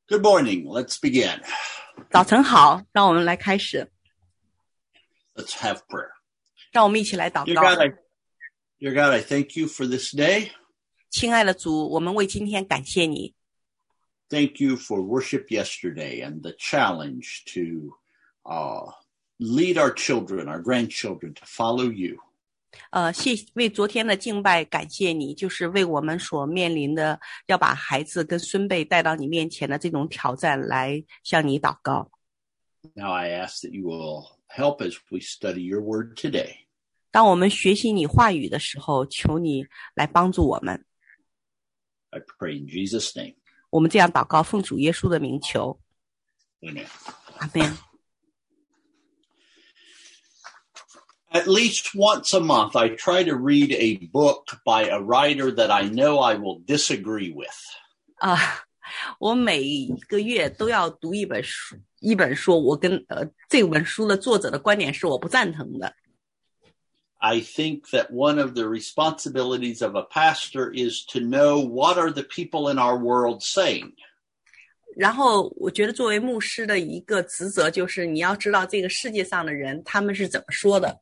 Good morning. Let's begin. 早晨好，让我们来开始。 Let's have prayer. 让我们一起来祷 Dear 告。 God, I thank you for this day. 亲爱的主，我们为今天感谢你。 Thank you for worship yesterday and the challenge to lead our children, our grandchildren, to follow you. 为昨天的敬拜感谢你，就是为我们所面临的要把孩子跟孙辈带到你面前的这种挑战来向你祷告。 Now I ask that you will help as we study your word today. 当我们学习你话语的时候，求你来帮助我们。 I pray in Jesus' name. 我们这样祷告，奉主耶稣的名求。 Amen. 阿们。 At least once a month, I try to read a book by a writer that I know I will disagree with. 我每一个月都要读一本书，我跟这本书的作者的观点是我不赞成的。 I think that one of the responsibilities of a pastor is to know what are the people in our world saying. 然后我觉得作为牧师的一个职责就是你要知道这个世界上的人他们是怎么说的。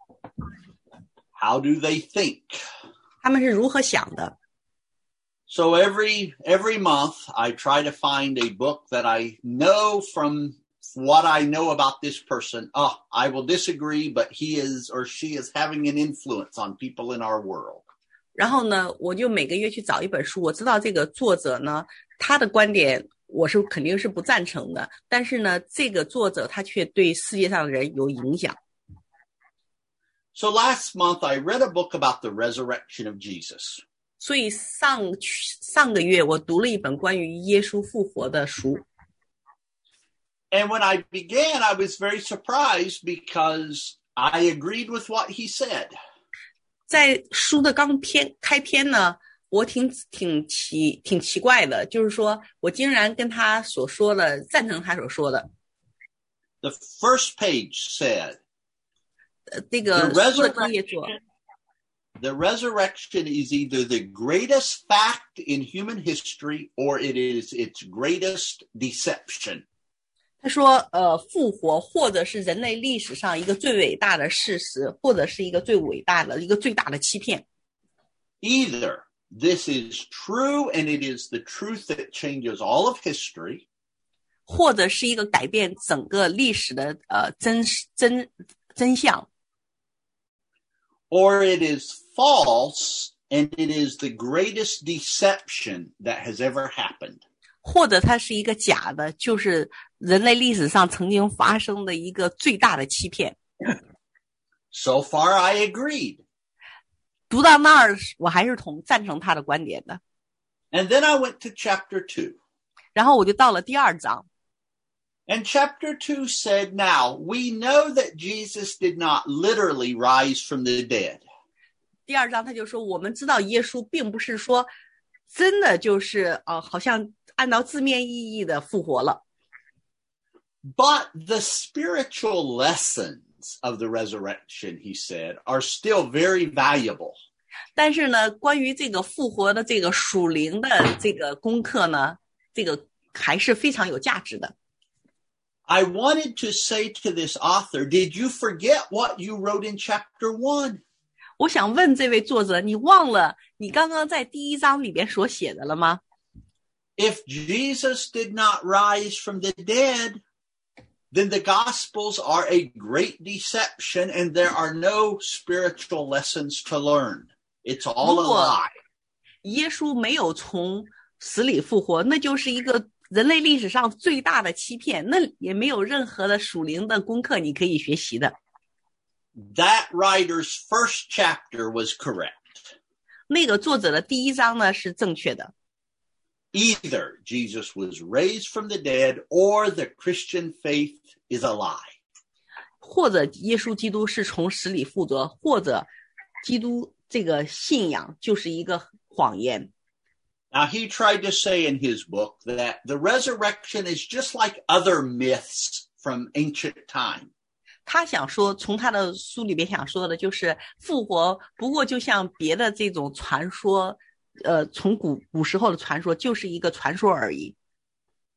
How do they think? 他们是如何想的。 So every month, I try to find a book that I know from what I know about this person. I will disagree, but he is or she is having an influence on people in our world. 然后呢，我就每个月去找一本书，我知道这个作者呢，他的观点我是肯定是不赞成的，但是呢，这个作者他却对世界上的人有影响。 So last month, I read a book about the resurrection of Jesus. 所以上个月我读了一本关于耶稣复活的书。 And when I began, I was very surprised because I agreed with what he said. 在书的开篇呢，我挺奇怪的，就是说我竟然跟他所说的赞成他所说的。 The first page said, 这个书的第一页说 The resurrection is either the greatest fact in human history or it is its greatest deception. 他说复活或者是人类历史上一个最伟大的事实，或者是一个最大的欺骗。 Either this is true and it is the truth that changes all of history, 或者是一个改变整个历史的真相， or it is false and it is the greatest deception that has ever happened. 或者它是一个假的，就是人类历史上曾经发生的一个最大的欺骗。 So far, I agreed. 读到那儿，我还是赞成他的观点的。 And then I went to chapter 2. 然后我就到了第二章。 And chapter 2 said, now, we know that Jesus did not literally rise from the dead. 第二章他就说，我们知道耶稣并不是说真的就是好像按照字面意义的复活了。 But the spiritual lessons of the resurrection, he said, are still very valuable. 但是呢，关于这个复活的这个属灵的这个功课呢，这个还是非常有价值的。 I wanted to say to this author, did you forget what you wrote in chapter 1? 我想问这位作者，你忘了你刚刚在第一章里边所写的了吗？ If Jesus did not rise from the dead, then the Gospels are a great deception and there are no spiritual lessons to learn. It's all a lie. 耶稣没有从死里复活，那就是一个人类历史上最大的欺骗，那也没有任何的属灵的功课你可以学习的。 That writer's first chapter was correct. 那个作者的第一章呢是正确的。 Either Jesus was raised from the dead or the Christian faith is a lie. 或者耶稣基督是从死里复活，或者基督这个信仰就是一个谎言。 Now, he tried to say in his book that the resurrection is just like other myths from ancient time. 他想说，从他的书里边想说的就是复活，不过就像别的这种传说，从古时候的传说，就是一个传说而已。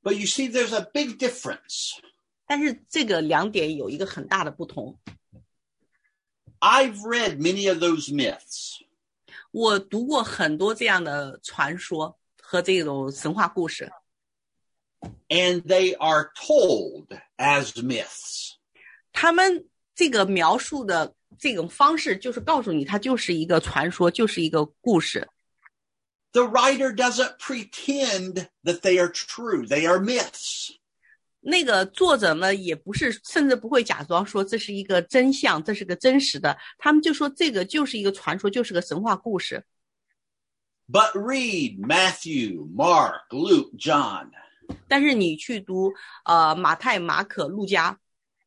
But you see, there's a big difference. 但是这个两点有一个很大的不同。 I've read many of those myths. 我读过很多这样的传说和这种神话故事。 And they are told as myths. 他们这个描述的这种方式就是告诉你它就是一个传说，就是一个故事。 The writer doesn't pretend that they are true. They are myths. 那个作者呢也不是，甚至不会假装说这是一个真相，这是个真实的，他们就说这个就是一个传说，就是个神话故事。 But read Matthew, Mark, Luke, John. 但是你去读马太、马可、路加，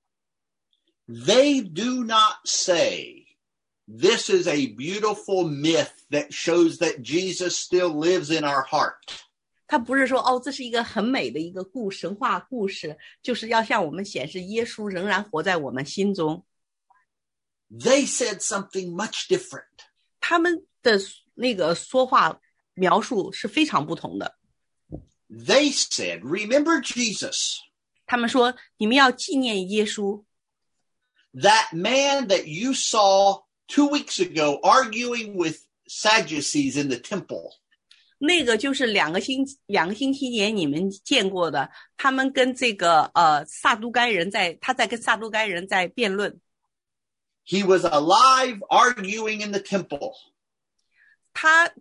They do not say, this is a beautiful myth that shows that Jesus still lives in our heart. 他不是说这是一个很美的一个神话故事，就是要向我们显示耶稣仍然活在我们心中。 They said something much different. 他们的那个说话描述是非常不同的。 They said, remember Jesus, 他们说你们要纪念耶稣， that man that you saw 2 weeks ago arguing with Sadducees in the temple. 那个就是两个星期前你们见过的，他们跟这个撒都该人他在跟撒都该人在辩论。 He was alive arguing in the temple. 他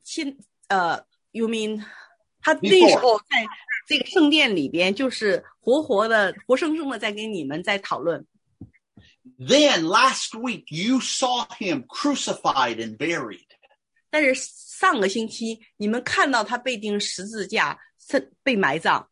you mean 他那时候在这个圣殿里边，就是活生生的在跟你们在讨论。 Then last week you saw him crucified and buried. 但是上个星期你们看到他被钉十字架，被埋葬。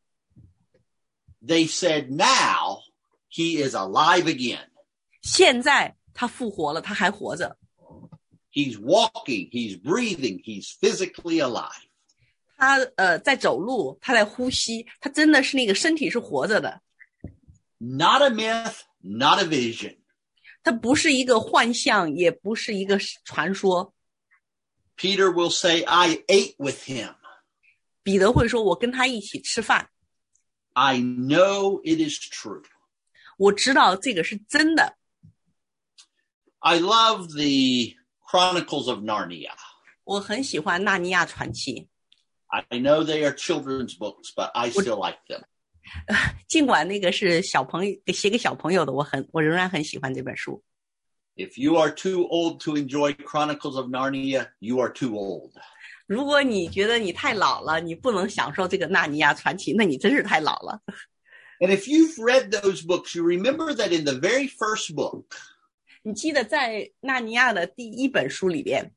They said now he is alive again. 现在他复活了，他还活着。 He's walking, he's breathing, he's physically alive. 他在走路，他在呼吸，他真的是那个身体是活着的。 Not a myth, not a vision. 他不是一个幻象，也不是一个传说。 Peter will say, I ate with him. 彼得会说我跟他一起吃饭， I know it is true. 我知道这个是真的。 I love the Chronicles of Narnia. 我很喜欢纳尼亚传奇， I know they are children's books, but I still like them. 尽管那个是小朋友写给小朋友的，我仍然很喜欢这本书。 If you are too old to enjoy Chronicles of Narnia, you are too old. 如果你觉得你太老了，你不能享受这个纳尼亚传奇，那你真是太老了。 And if you've read those books, you remember that in the very first book, 你记得在纳尼亚的第一本书里边，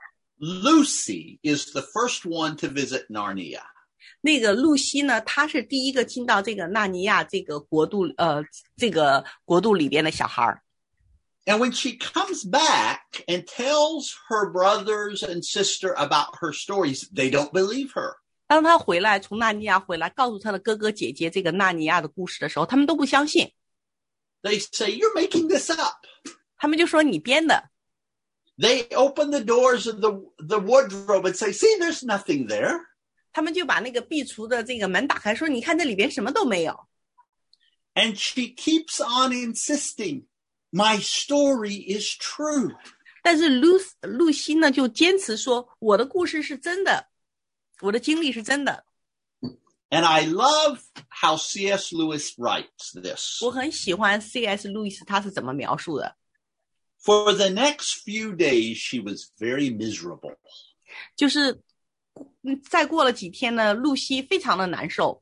Lucy is the first one to visit Narnia. 那个露西呢，她是第一个进到这个纳尼亚这个国度里边的小孩。 And when she comes back and tells her brothers and sister about her stories, they don't believe her. 当她回来，从纳尼亚回来，告诉她的哥哥姐姐这个纳尼亚的故事的时候，他们都不相信。 They say, you're making this up. 他们就说你编的。 They open the doors of the wardrobe and say, see, there's nothing there. 他们就把那个壁橱的这个门打开，说你看这里边什么都没有。 And she keeps on insisting, my story is true. 但是露西呢就坚持说我的故事是真的，我的经历是真的。 And I love how C.S. Lewis writes this. 我很喜欢 C.S. 路易斯他是怎么描述的。 For the next few days, she was very miserable. 就是再过了几天呢，露西非常的难受。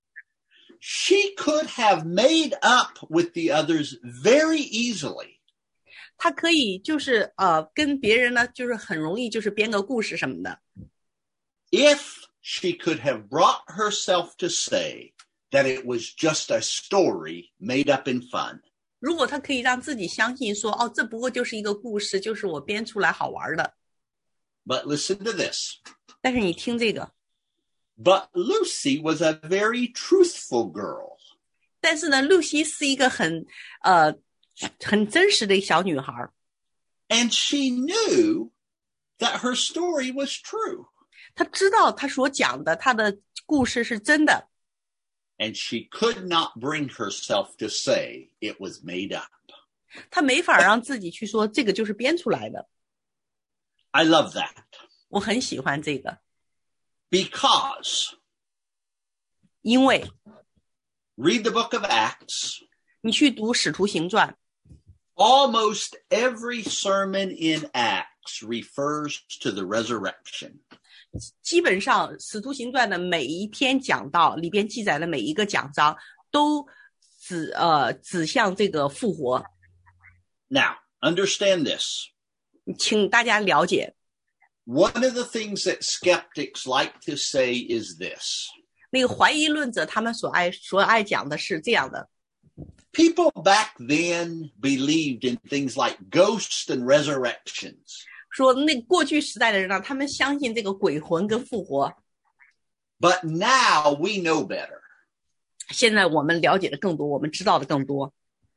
She could have made up with the others very easily. 她可以就是跟别人呢就是很容易就是编个故事什么的。 If she could have brought herself to say that it was just a story made up in fun. 如果她可以让自己相信说这不过就是一个故事，就是我编出来好玩的。 But listen to this. 但是你听这个。 But Lucy was a very truthful girl. 但是呢，露西是一个很真实的小女孩。 And she knew that her story was true. 她知道她所讲的她的故事是真的。 And she could not bring herself to say it was made up. 她没法让自己去说这个就是编出来的。 I love that. 我很喜欢这个， Because 因为 read the book of Acts, 你去读使徒行传， almost every sermon in Acts refers to the resurrection. 基本上使徒行传的每一篇讲道里边记载的每一个讲章都指向这个复活。 Now, understand this. 请大家了解， One of the things that skeptics like to say is this. 那个怀疑论者他们所爱讲的是这样的， People back then believed in things like ghosts and resurrections. 说那过去时代的人呢，他们相信这个鬼魂跟复活。 But now we know better. 现在我们了解的更多，我们知道的更多。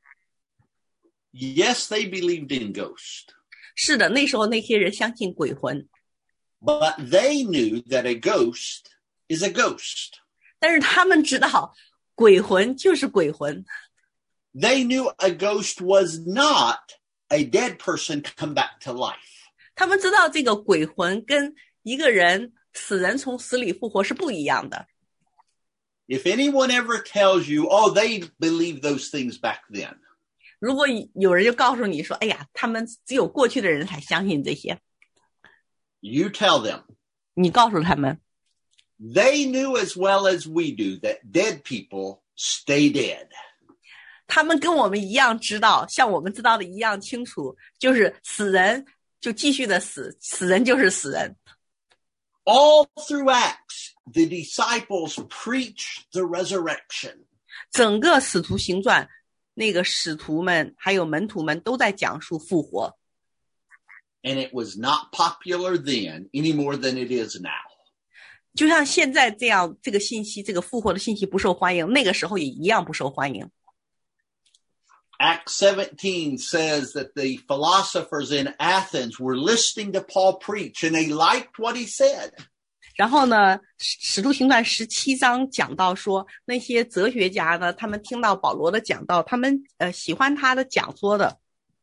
Yes, they believed in ghosts. 是的，那时候那些人相信鬼魂， But they knew that a ghost is a ghost. 但是他们知道鬼魂就是鬼魂。 They knew a ghost was not a dead person come back to life. 他们知道这个鬼魂跟一个人死人从死里复活是不一样的。 If anyone ever tells you, oh, they believed those things back then, 如果有人就告诉你说，哎呀，他们只有过去的人才相信这些， you tell them, 你告诉他们， they knew as well as we do that dead people stay dead. 他们跟我们一样知道，像我们知道的一样清楚，就是死人就继续的死，死人就是死人。 All through Acts, the disciples preached the resurrection. 整个使徒行传，那个使徒们还有门徒们都在讲述复活， And it was not popular then any more than it is now. 就像现在这样，这个信息，这个复活的信息不受欢迎，那个时候也一样不受欢迎。 Acts 17 says that the philosophers in Athens were listening to Paul preach and they liked what he said. 然后呢，使徒行传17章讲到说，那些哲学家呢，他们听到保罗的讲道，他们喜欢他的讲说的，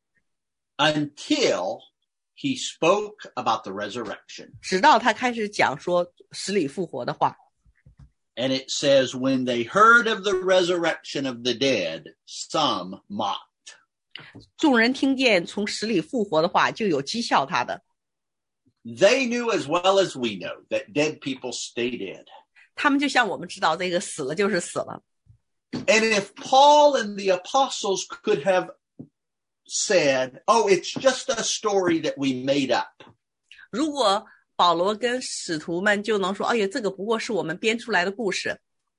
Until he spoke about the resurrection. 直到他开始讲说死里复活的话。 And it says, when they heard of the resurrection of the dead, some mocked. 众人听见从死里复活的话，就有讥笑他的。 They knew as well as we know that dead people stay dead. 他们就像我们知道，这个死了就是死了。 And if Paul and the apostles could have said, oh, it's just a story that we made up. 如果保罗跟使徒们就能说，哎呀，这个不过是我们编出来的故事，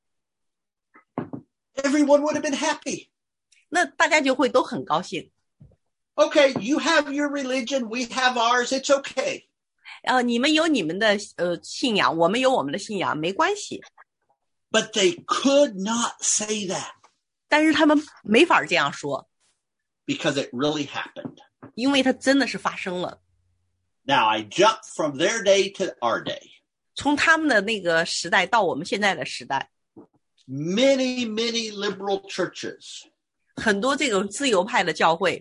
Everyone would have been happy. 那大家就会都很高兴。 Okay, you have your religion, we have ours, it's okay. 你们有你们的信仰，我们有我们的信仰，没关系。 But they could not say that 但是他们没法这样说， because it really happened. 因为它真的是发生了。 Now, I jump from their day to our day. 从他们的那个时代到我们现在的时代， Many, many liberal churches 很多这种自由派的教会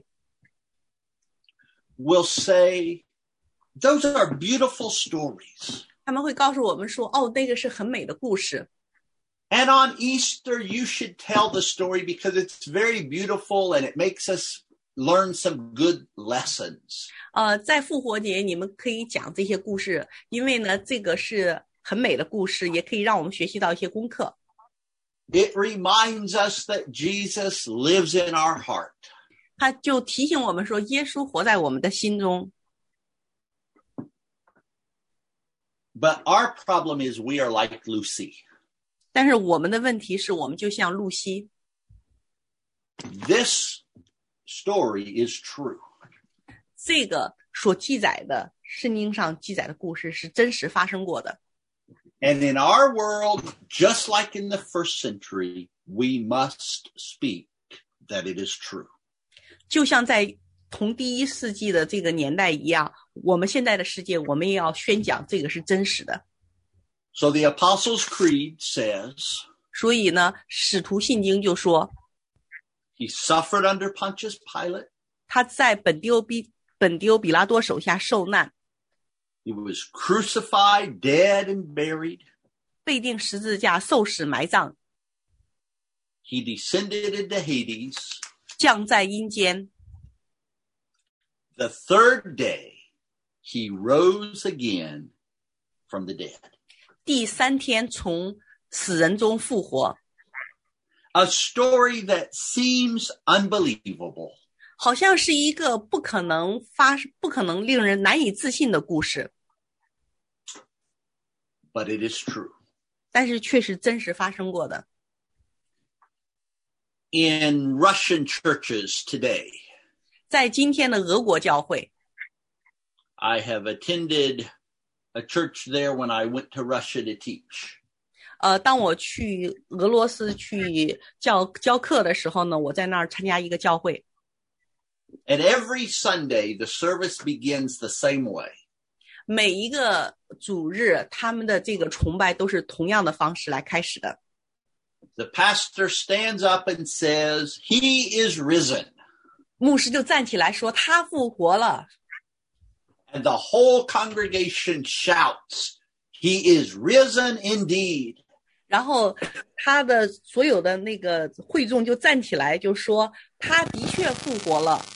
will say, those are beautiful stories. 他们会告诉我们说，哦，那个是很美的故事。 And on Easter, you should tell the story because it's very beautiful and it makes us learn some good lessons. 在复活节你们可以讲这些故事，因为呢，这个是很美的故事，也可以让我们学习到一些功课。 It reminds us that Jesus lives in our heart. 他就提醒我们说，耶稣活在我们的心中。 But our problem is we are like Lucy. 但是我们的问题是我们就像露西， This story is true. 这个所记载的圣经上记载的故事是真实发生过的。 And in our world, just like in the first century, we must speak that it is true. 就像在同第一世纪的这个年代一样，我们现在的世界，我们也要宣讲这个是真实的。 So the Apostles' Creed says, 所以呢，使徒信经就说 he suffered under Pontius Pilate. 他在本丢比拉多手下受难， He was crucified, dead, and buried. 被钉十字架，受死埋葬， He descended into Hades. 降在阴间。 The third day, he rose again from the dead. 第3天从死人中复活， A story that seems unbelievable. 好像是一个不可能令人难以置信的故事， But it is true. 但是却是真实发生过的。 In Russian churches today, 在今天的俄国教会， I have attended a church there when I went to Russia to teach. 当我去俄罗斯去教课的时候呢，我在那儿参加一个教会。 And every Sunday, the service begins the same way. 每一个主日，他们的这个崇拜都是同样的方式来开始的。 The pastor stands up and says, "He is risen." 牧师就站起来说：“他复活了。” And the whole congregation shouts, "He is risen indeed." 然后他的所有的那个会众就站起来，就说：“他的确复活了。”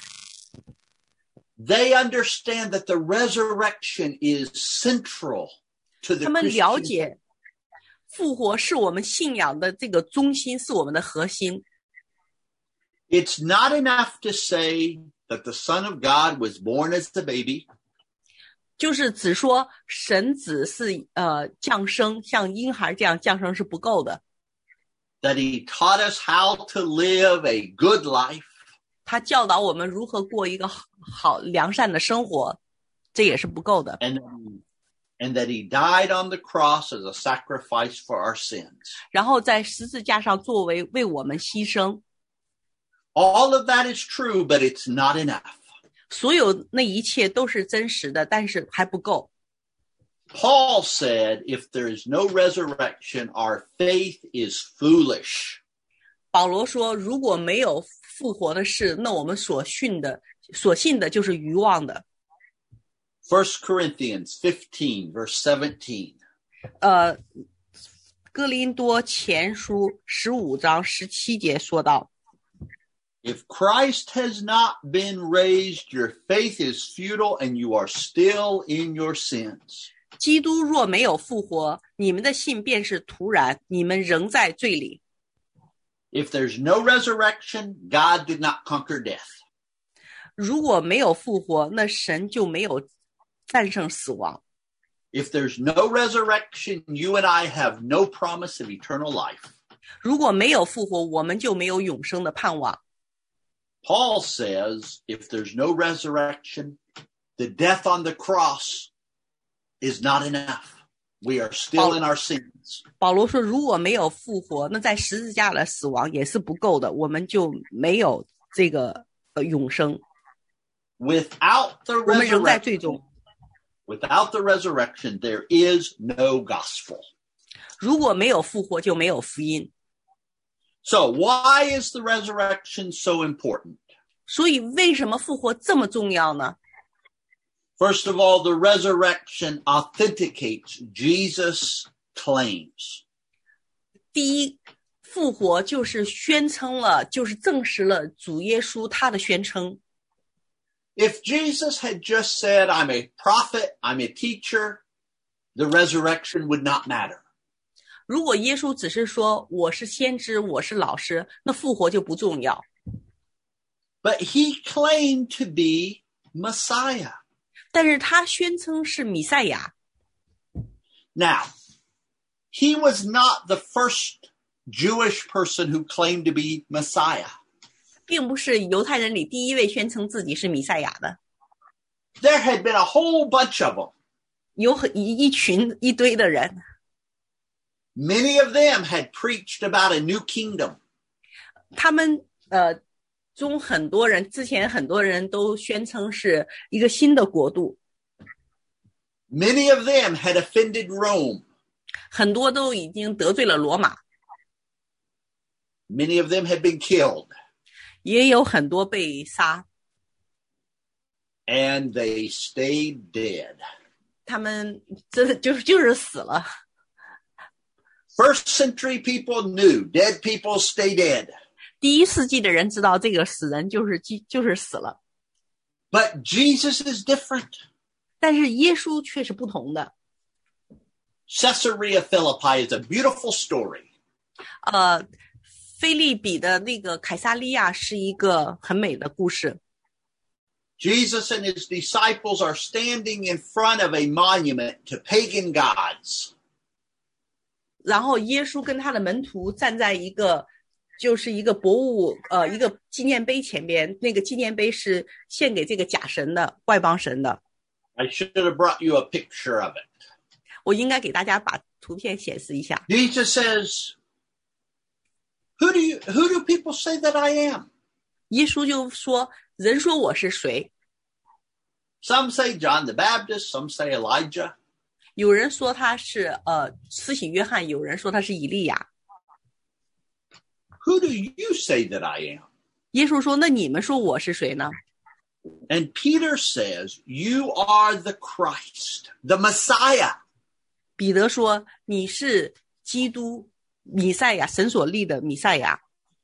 They understand that the resurrection is central to the 他们了 Christian. 解复活是我们信仰的这个中心，是我们的核心。 It's not enough to say that the Son of God was born as a baby. 就是只说神子是降生，像婴孩这样降生是不够的。 That he taught us how to live a good life. 他教导我们如何过一个好良善的生活，这也是不够的。 And that he died on the cross as a sacrifice for our sins. 然后在十字架上作为为我们牺牲， All of that is true, but it's not enough. 所有那一切都是真实的，但是还不够。 Paul said, if there is no resurrection, our faith is foolish. 保罗说，如果没有复活的事，那我们所信的就是愚妄的。 1 Corinthians 15, verse 17. 哥林多前书15章17节说道， If Christ has not been raised, your faith is futile and you are still in your sins. 基督若没有复活，你们的信便是徒然，你们仍在罪里。 If there's no resurrection, God did not conquer death. 如果没有复活，那神就没有战胜死亡。 If there's no resurrection, you and I have no promise of eternal life. 如果没有复活，我们就没有永生的盼望。 Paul says, if there's no resurrection, the death on the cross is not enough. We are still in our sins. 保罗说，如果没有复活，那在十字架的死亡也是不够的，我们就没有这个永生。 Without the 我们仍在罪中。 resurrection, there is no gospel. 如果没有复活，就没有福音。 So why is the resurrection so important? 所以为什么复活这么重要呢？ First of all, the resurrection authenticates Jesus' claims. 第一，复活就是宣称了，就是证实了主耶稣他的宣称。 If Jesus had just said, I'm a prophet, I'm a teacher, the resurrection would not matter. 如果耶稣只是说我是先知，我是老师，那复活就不重要。 But he claimed to be Messiah. 但是他宣称是弥赛亚。 Now, he was not the first Jewish person who claimed to be Messiah. 并不是犹太人里第一位宣称自己是弥赛亚的， There had been a whole bunch of them. 有一堆的人， Many of them had preached about a new kingdom. 他们中很多人之前很多人都宣称是一个新的国度， Many of them had offended Rome. 很多都已经得罪了罗马， Many of them had been killed. 也有很多被杀， And they stayed dead. 他们真的就是死了。 First century people knew dead people stay dead. 第1世纪的人知道这个死人就是死了， But Jesus is different. 但是耶稣却是不同的。 Caesarea Philippi is a beautiful story. 菲利比的那个凯撒利亚是一个很美的故事。 Jesus and his disciples are standing in front of a monument to pagan gods. 然后耶稣跟他的门徒站在一个一个纪念碑前边，那个纪念碑是献给这个假神的外邦神的。 I should have brought you a picture of it. 我应该给大家把图片显示一下。 Jesus says, Who do people say that I am? 耶稣就说：“人说我是谁？ Some say John the Baptist, some say Elijah. 有人说他是施洗约翰，有人说他是以利亚。 Who do you say that I am? 耶稣说：“那你们说我是谁呢？” And Peter says, You are the Christ, the Messiah. 彼得说：“你是基督，弥赛亚，神所立的弥赛亚。”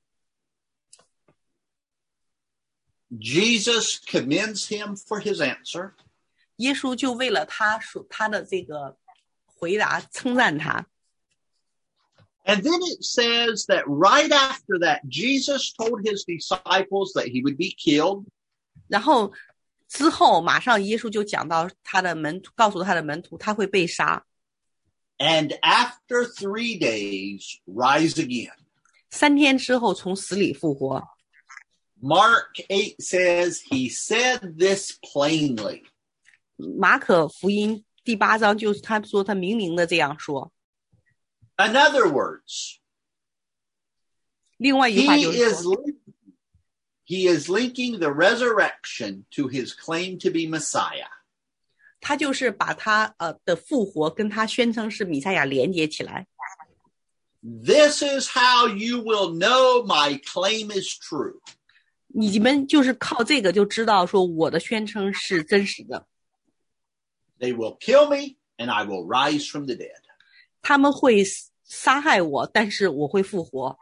Jesus commends him for his answer. 耶稣就为了他的这个回答称赞他。 And then it says that right after that, Jesus told his disciples that he would be killed. 然后之后马上耶稣就讲到告诉他的门徒他会被杀。 And after 3 days, rise again. 3天之后从死里复活。 Mark 8 says he said this plainly. 马可福音第8章就是他说他明明的这样说。 In other words, 另外一句话就是说 he is linking the resurrection to his claim to be Messiah. 他就是把他的复活跟他宣称是弥赛亚连接起来。 This is how you will know my claim is true. 你们就是靠这个就知道说我的宣称是真实的。 They will kill me and I will rise from the dead. 他们会杀害我，但是我会复活。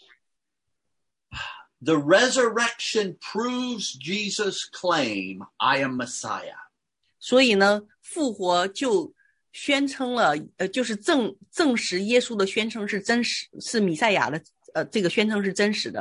The resurrection proves Jesus' claim, I am Messiah. 所以呢，复活就宣称了，就是证实耶稣的宣称是真实，是弥赛亚的，这个宣称是真实的。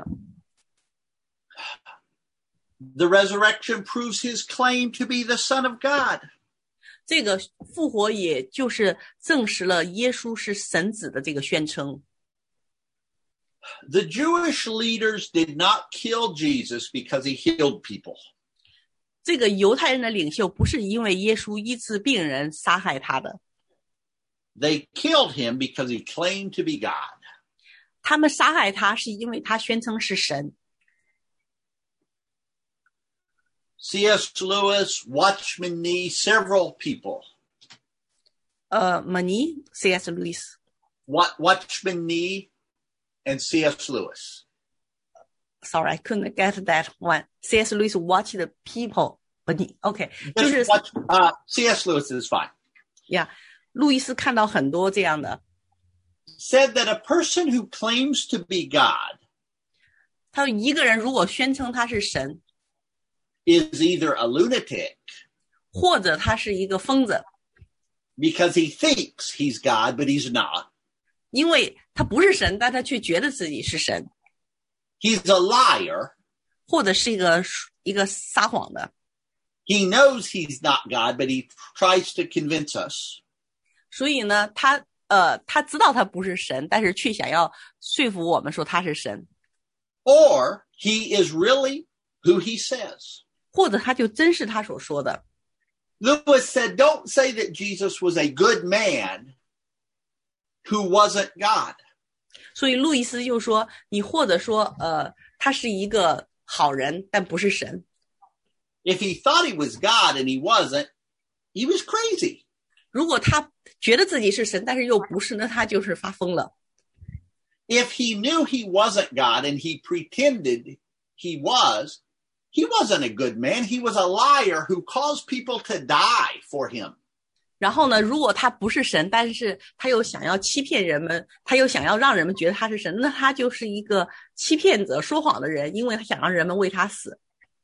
The resurrection proves his claim to be the Son of God. 这个复活也就是证实了耶稣是神子的这个宣称。 The Jewish leaders did not kill Jesus because he healed people. 这个犹太人的领袖不是因为耶稣医治病人杀害他的， They killed him because he claimed to be God. 他们杀害他是因为他宣称是神。 C.S. Lewis, Watchman Nee, several people. 马尼 C.S. Lewis Watchman Nee and C.S. Lewis. Sorry, I couldn't get that one. C.S. Lewis watch the people. OK, 就是 C.S. Lewis is fine. Yeah, 路易斯看到很多这样的。 Said that a person who claims to be God 他说一个人如果宣称他是神， is either a lunatic 或者他是一个疯子， because he thinks he's God, but he's not. 因为他不是神，但他却觉得自己是神， He's a liar. 或者是一个撒谎的。 He knows he's not God, but he tries to convince us. 所以呢，他知道他不是神，但是却想要说服我们说他是神。 Or he is really who he says. 或者他就真是他所说的。 Lewis said, don't say that Jesus was a good man who wasn't God. 所以路易斯就说，你或者说他是一个好人，但不是神。 If he thought he was God and he wasn't, he was crazy. 如果他觉得自己是神，但是又不是，那他就是发疯了。 if he knew he wasn't God and he pretended he wasn't a good man. He was a liar who caused people to die for him. 然后呢，如果他不是神，但是他又想要欺骗人们，他又想要让人们觉得他是神，那他就是一个欺骗者、说谎的人，因为他想让人们为他死。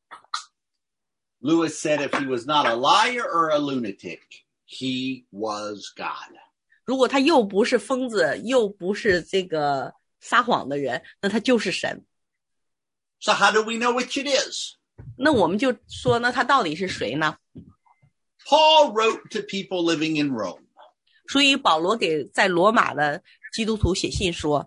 Lewis said if he was not a liar or a lunatic, he was God. 如果他又不是疯子，又不是这个撒谎的人，那他就是神。 So how do we know which it is? 那我们就说，那他到底是谁呢？ Paul wrote to people living in Rome. 所以保罗给在罗马的基督徒写信说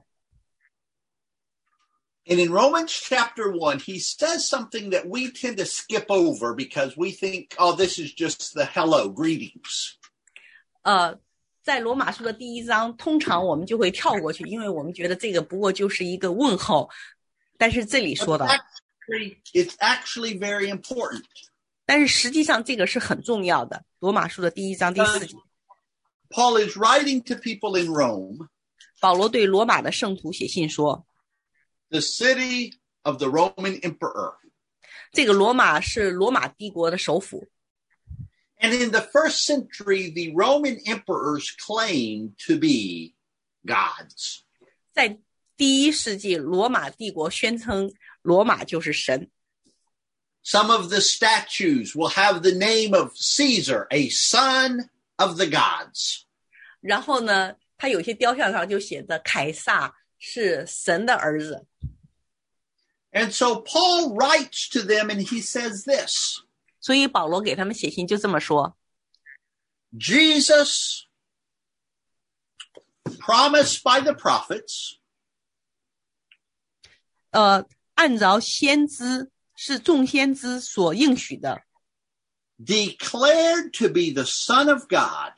And in Romans chapter 1, he says something that we tend to skip over because we think, oh, this is just the hello, greetings. 在罗马书的第一章，通常我们就会跳过去，因为我们觉得这个不过就是一个问候。但是这里说的 It's actually very important. 但是实际上这个是很重要的。罗马书的第一章第4节， Paul is writing to people in Rome, 保罗对罗马的圣徒写信说， the city of the Roman emperor. 这个罗马是罗马帝国的首府。 And in the first century, the Roman emperors claimed to be gods. 在第1世纪，罗马帝国宣称罗马就是神。 Some of the statues will have the name of Caesar, a son of the gods. 然后呢，他有些雕像上就写着凯撒是神的儿子。 And so Paul writes to them and he says this. 所以保罗给他们写信就这么说 Jesus, promised by the prophets, 按照先知是众先知所应许的， declared to be the Son of God,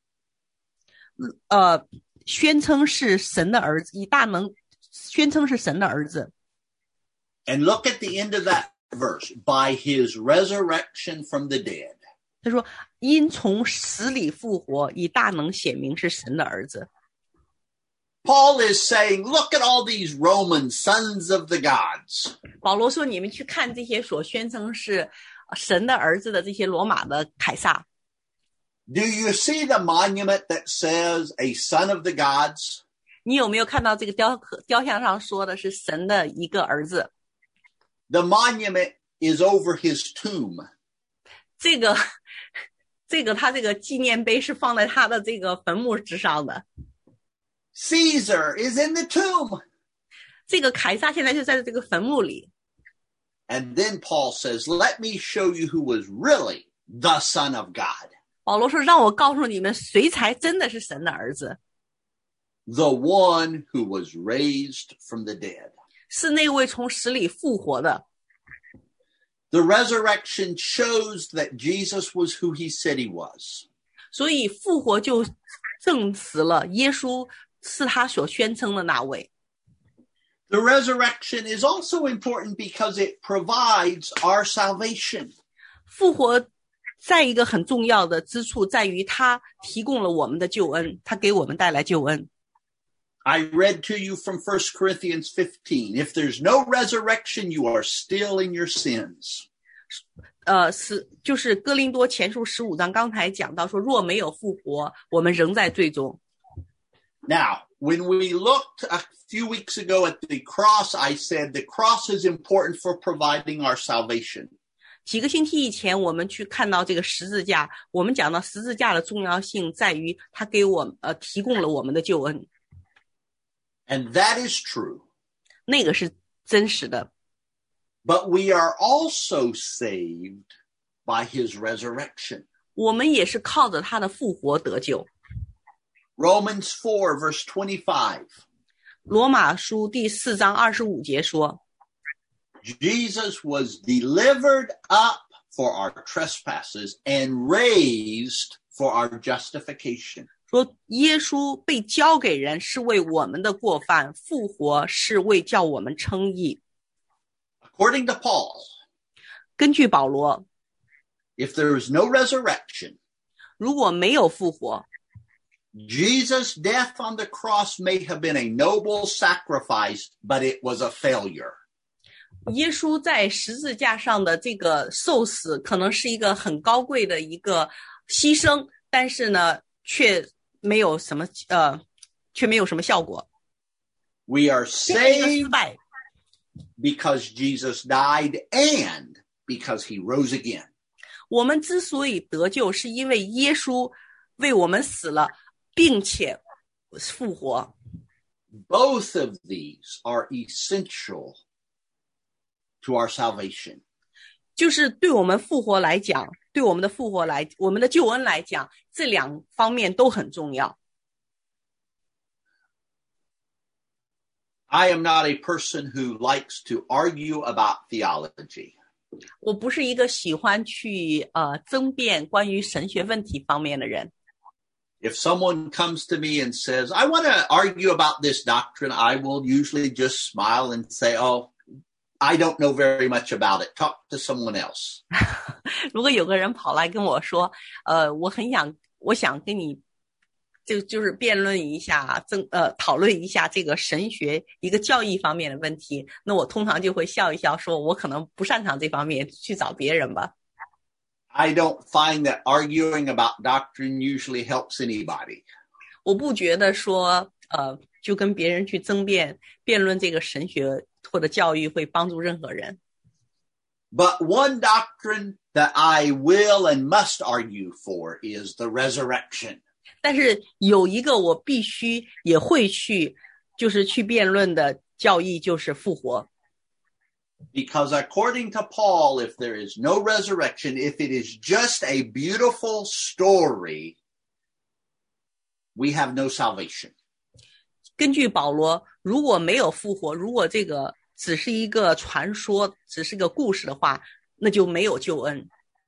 宣称是神的儿子，以大能宣称是神的儿子。 and look at the end of that verse, by his resurrection from the dead. 他说因从死里复活，以大能显明是神的儿子。 Paul is saying, look at all these Roman sons of the gods. 保罗说你们去看这些所宣称是神的儿子的这些罗马的凯撒。 Do you see the monument that says a son of the gods? 你有没有看到这个雕像上说的是神的一个儿子？ The monument is over his tomb. 这个他这个纪念碑是放在他的这个坟墓之上的。 Caesar is in the tomb. 这个凯撒现在就在这个坟墓里。 And then Paul says, let me show you who was really the Son of God. 保罗说让我告诉你们谁才真的是神的儿子， The one who was raised from the dead. 是那位从死里复活的。 The resurrection shows that Jesus was who he said he was. 所以复活就证实了耶稣是他所宣称的那位。 The resurrection is also important because it provides our salvation. 复活再一个很重要的之处在于他提供了我们的救恩，他给我们带来救恩。 I read to you from 1 Corinthians 15. If there's no resurrection, you are still in your sins. 就是哥林多前书15章刚才讲到说，若没有复活，我们仍在罪中。 Now, when we looked a few weeks ago at the cross, I said the cross is important for providing our salvation. 几个星期以前，我们去看到这个十字架，我们讲到十字架的重要性在于它给我们提供了我们的救恩。 And that is true. 那个是真实的。 But we are also saved by his resurrection. 我们也是靠着他的复活得救。 Romans 4 verse 25. 罗马书第4章25节说， Jesus was delivered up for our trespasses and raised for our justification. 说耶稣被交给人是为我们的过犯，复活是为叫我们称义。 According to Paul, 根据保罗， if there is no resurrection, 如果没有复活， Jesus' death on the cross may have been a noble sacrifice, but it was a failure. 耶稣在十字架上的这个受死可能是一个很高贵的一个牺牲，但是呢却没有什么效果。 We are 这是一个失 saved 败， because Jesus died and because he rose again. 我们之所以得救是因为耶稣为我们死了并且复活。 Both of these are essential to our salvation. 就是对我们复活来讲，对我们的复活来，我们的救恩来讲，这两方面都很重要。 I am not a person who likes to argue about theology. 我不是一个喜欢去争辩关于神学问题方面的人。 If someone comes to me and says, I want to argue about this doctrine, I will usually just smile and say, oh, I don't know very much about it. Talk to someone else. 如果有个人跑来跟我说，我想跟你就是辩论一下，讨论一下这个神学一个教义方面的问题，那我通常就会笑一笑，说我可能不擅长这方面，去找别人吧。 I don't find that arguing about doctrine usually helps anybody. 我不觉得说就跟别人去辩论这个神学或者教育会帮助任何人。 But one doctrine that I will and must argue for is the resurrection. 但是有一个我必须也会去辩论的教义，就是复活。 Because according to Paul, if there is no resurrection, if it is just a beautiful story, we have no salvation. 根据保罗，如果没有复活，如果这个只是一个传说，只是个故事的话，那就没有救恩。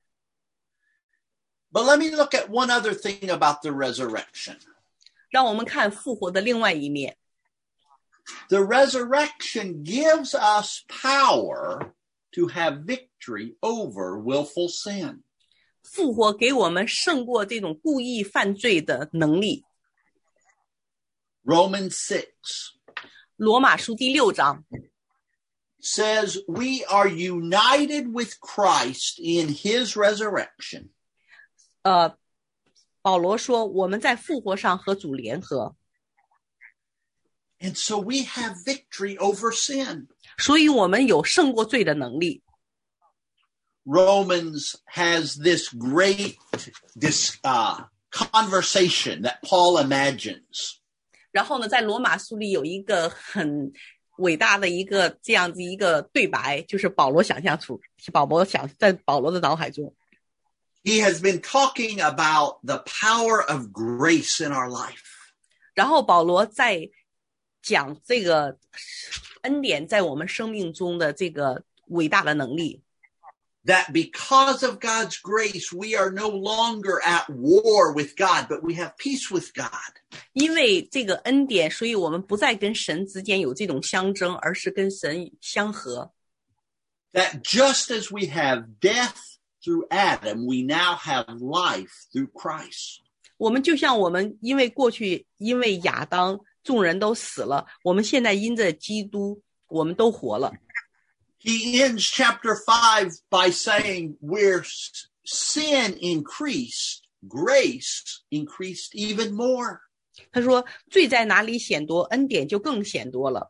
But let me look at one other thing about the resurrection. 让我们看复活的另外一面。 The resurrection gives us power to have victory over willful sin. 复活给我们胜过这种故意犯罪的能力。 Romans 6 罗马书第6章 says we are united with Christ in his resurrection. 保罗说我们在复活上和主联合， And so we have victory over sin. 所以我们有胜过罪的能力。 Romans has this great conversation that Paul imagines. 然后呢，在罗马书里有一个很伟大的一个这样子一个对白，就是保罗在保罗的脑海中。 He has been talking about the power of grace in our life. 然后保罗在讲这个恩典在我们生命中的这个伟大的能力。 That because of God's grace, we are no longer at war with God, but we have peace with God. 因为这个恩典，所以我们不再跟神之间有这种相争，而是跟神相合。 That just as we have death through Adam, we now have life through Christ. 我们就像我们因为过去因为亚当众人都死了，我们现在因着基督我们都活了。 He ends chapter 5 by saying where sin increased, grace increased even more. 他说罪在哪里显多，恩典就更显多了。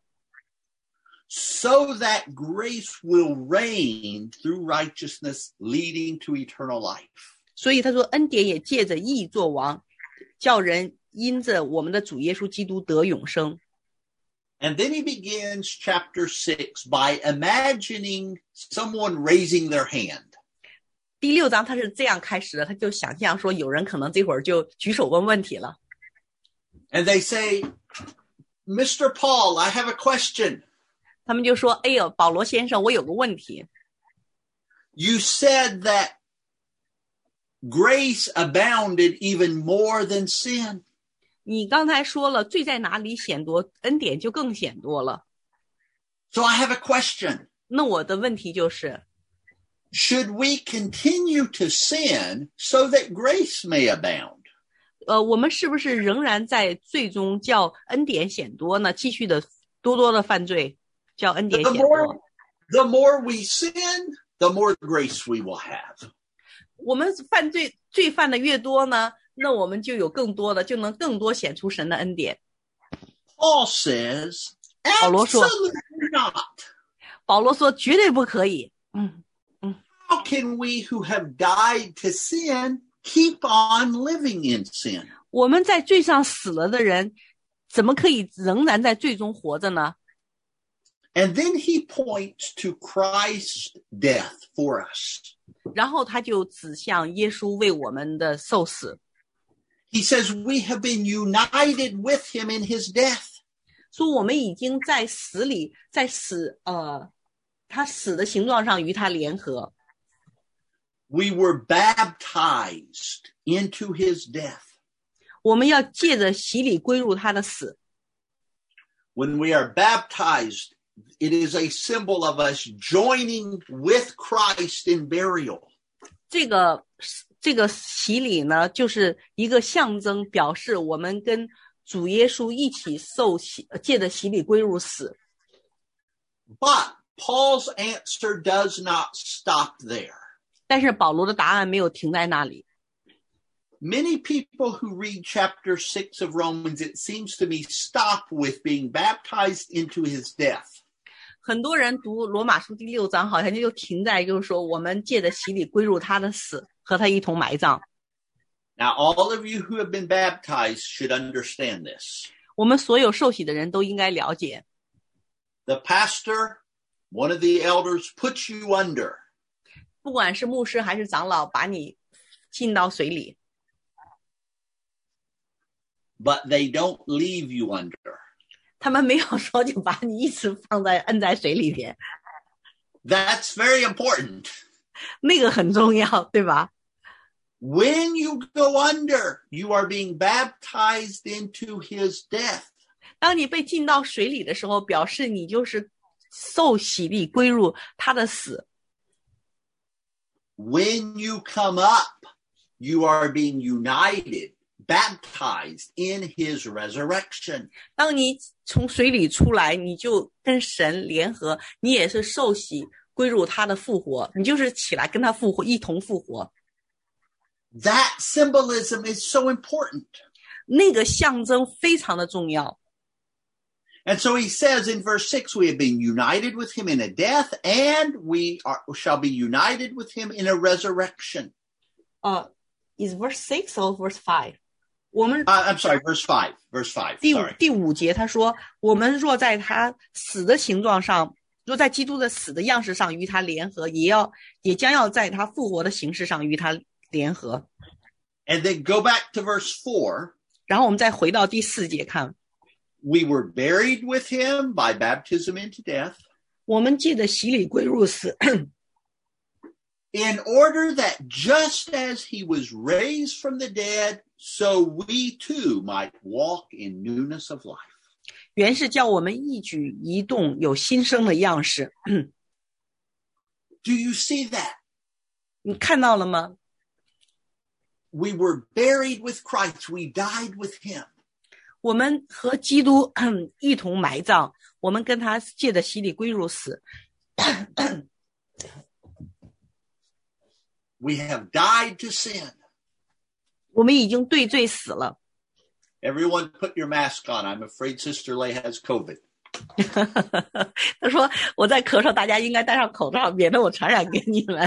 So that grace will reign through righteousness, leading to eternal life. 所以他说恩典也借着义作王，叫人因着我们的主耶稣基督得永生。 And then he begins chapter 6 by imagining someone raising their hand. 第6章他是这样开始的，他就想象说有人可能这会儿就举手问问题了。 And they say, Mr. Paul, I have a question. 他们就说，哎呦，保罗先生，我有个问题。 You said that grace abounded even more than sin. 你刚才说了，罪在哪里显多，恩典就更显多了。 So I have a question. 那我的问题就是， Should we continue to sin so that grace may abound? 我们是不是仍然在罪中叫恩典显多呢？继续的多多的犯罪，叫恩典显多。 The more we sin, the more grace we will have. 我们罪犯的越多呢，那我们就有更多的，就能更多显出神的恩典。 Paul says, 保罗说 absolutely not. 保罗说绝对不可以。 How can we who have died to sin keep on living in sin? 我们在罪上死了的人，怎么可以仍然在罪中活着呢？ And then he points to Christ's death for us. 然后他就指向耶稣为我们的受死。 He says we have been united with him in his death. 说我们已经在死里，他死的形状上与他联合。 We were baptized into his death. 我们要借着洗礼归入他的死。 When we are baptized, it is a symbol of us joining with Christ in burial. 这个洗礼呢，就是一个象征，表示我们跟主耶稣一起受洗，借着洗礼归入死。 But Paul's answer does not stop there. 但是保罗的答案没有停在那里。 Many people who read chapter 6 of Romans, it seems to me, stop with being baptized into his death. 很多人读罗马书第6章，好像就停在就是说，我们借着洗礼归入他的死，和他一同埋葬。 Now, all of you who have been baptized should understand this. 我们所有受洗的人都应该了解。 The pastor, one of the elders, puts you under. 不管是牧师还是长老，把你浸到水里。 But they don't leave you under. 他们没有说就把你一直摁在水里边。 That's very important. 那个很重要，对吧？ When you go under, you are being baptized into his death. 当你被浸到水里的时候，表示你就是受洗礼归入他的死。 When you come up, you are being united, baptized in his resurrection. 当你从水里出来，你就跟神联合，你也是受洗归入他的复活，你就是起来跟他复活，一同复活。 That symbolism is so important. 那个象征非常的重要。 And so he says in verse 6, we have been united with him in a death, and shall be united with him in a resurrection. Is verse 6 or verse 5? 我们 I'm sorry, verse 5. Verse 5. 第5节他说，我们若在他死的形状上，若在基督的死的样式上与他联合，也将要在他复活的形式上与他联合。 And then go back to verse 4. 然后我们再回到第4节看。 We were buried with him by baptism into death. 我们借着洗礼归入死。 In order that just as he was raised from the dead, so we too might walk in newness of life. 原是叫我们一举一动有新生的样式。 Do you see that? 你看到了吗？ We were buried with Christ. We died with him. 我们和基督一同埋葬，我们跟他借着洗礼归入死。 We have died to sin. 我们已经对罪死了。 Everyone put your mask on. I'm afraid Sister Lay has COVID. 他说我在咳嗽，大家应该戴上口罩，免得我传染给你们。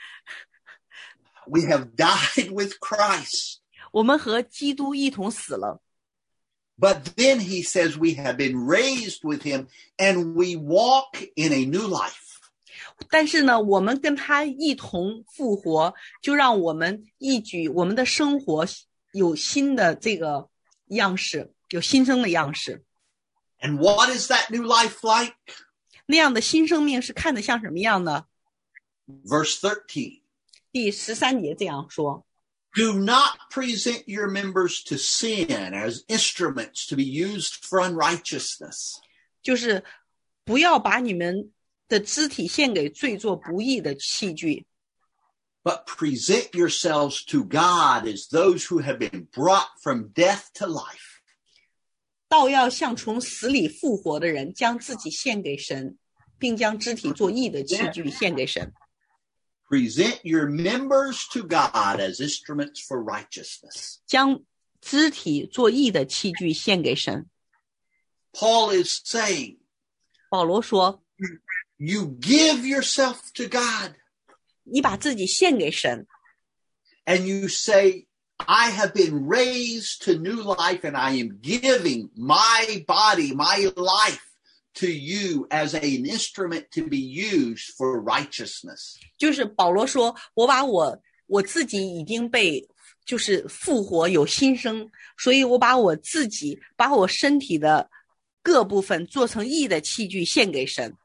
We have died with Christ. 我们和基督一同死了。 But then he says we have been raised with him and we walk in a new life. 但是呢，我们跟他一同复活，就让我们我们的生活有新的这个样式，有新生的样式。 And what is that new life like? 那样的新生命是看得像什么样呢？ Verse 13. 第13节这样说。 Do not present your members to sin as instruments to be used for unrighteousness. 就是不要把你们的肢体献给罪作不义的器具。 but present yourselves to God as those who have been brought from death to life. 倒要像从死里复活的人，将自己献给神，并将肢体作义的器具献给神。 Present your members to God as instruments for righteousness. 将肢体作义的器具献给神。 Paul is saying, 保罗说， you give yourself to God. 你把自己献给神， And you say, I have been raised to new life and I am giving my body, my life to you as an instrument to be used for righteousness. 就是保罗说，我把我自己已经被就是复活有新生，所以我把我自己把我身体的各部分做成义的器具献给神。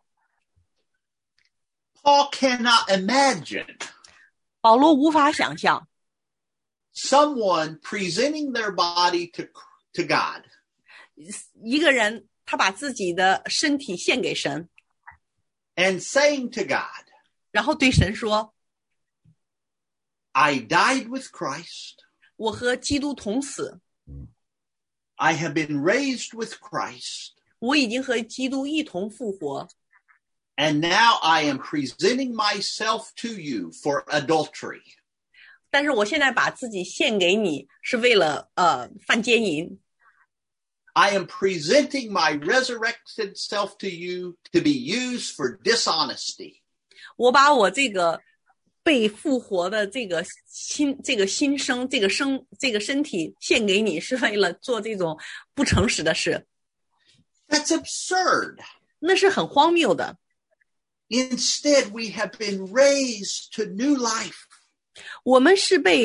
Paul cannot imagine 保罗无法想象 someone presenting their body to God 一个人他把自己的身体献给神， and saying to God, 然后对神说， I died with Christ. 我和基督同死， I have been raised with Christ. 我已经和基督一同复活， And now I am presenting myself to you for adultery. 但是我现在把自己献给你是为了犯奸淫。 I am presenting my resurrected self to you to be used for dishonesty. 我把我这个被复活的这个新生这个身体献给你，是为了做这种不诚实的事。 That's absurd. 那是很荒谬的。 Instead, we have been raised to new life. 我们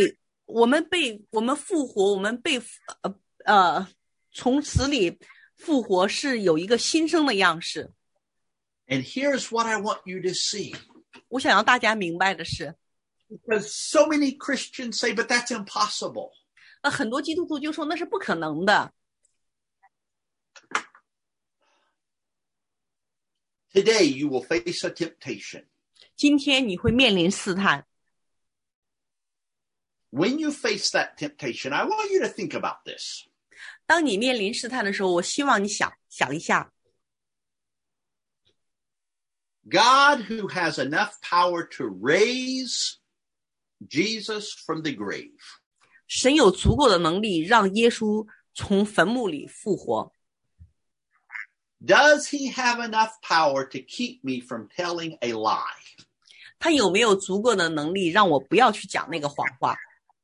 复活，我们被从死里复活，是有一个新生的样式。 And here's what I want you to see. 我想让大家明白的是， Because so many Christians say, but that's impossible. 很多基督徒就说那是不可能的。 Today, you will face a temptation. 今天你会面临试探， When you face that temptation, I want you to think about this. 当你面临试探的时候，我希望你想一下， God, who has enough power to raise Jesus from the grave, 神有足够的能力让耶稣从坟墓里复活。 does he have enough power to keep me from telling a lie? 他有没有足够的能力让我不要去讲那个谎话？